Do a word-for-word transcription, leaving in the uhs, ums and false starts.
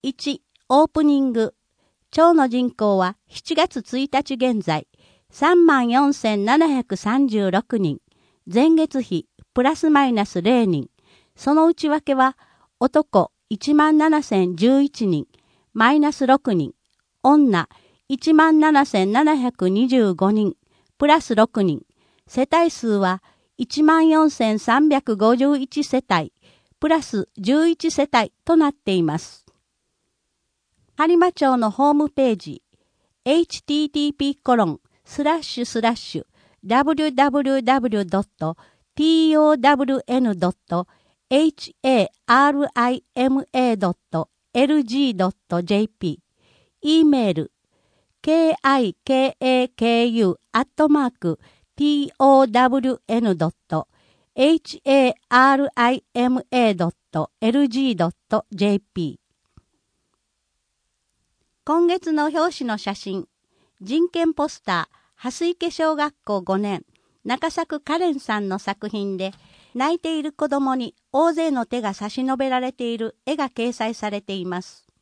いち、オープニング。町の人口はしちがつついたち現在、さんまんよんせんななひゃくさんじゅうろくにん。前月比、プラスマイナスゼロにん。その内訳は、男いちまんななせんじゅういちにん、マイナスろくにん。女いちまんななせんななひゃくにじゅうごにん、プラスろくにん。世帯数はいちまんよんせんさんびゃくごじゅういち世帯、プラスじゅういち世帯となっています。播磨町のホームページ、エイチティーティーピーコロンスラッシュスラッシュダブリューダブリューダブリュードットトワンドットエイチエーアールアイエムエードットエルジードットジェーピー、e メール、ケーアイケーエーケーユー アットマーク トワンドットエイチエーアールアイエムエードットエルジードットジェーピー。今月の表紙の写真、人権ポスター、蓮池小学校ごねん、中作カレンさんの作品で、泣いている子供に大勢の手が差し伸べられている絵が掲載されています。